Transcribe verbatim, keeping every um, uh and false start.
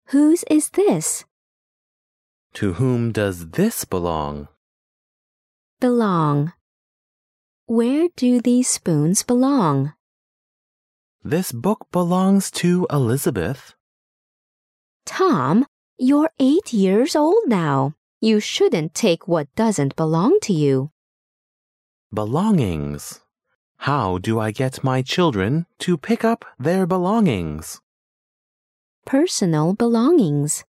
Whose is this? To whom does this belong? Belong. Where do these spoons belong? This book belongs to Elizabeth. Tom, you're eight years old now. You shouldn't take what doesn't belong to you. Belongings. How do I get my children to pick up their belongings? Personal belongings.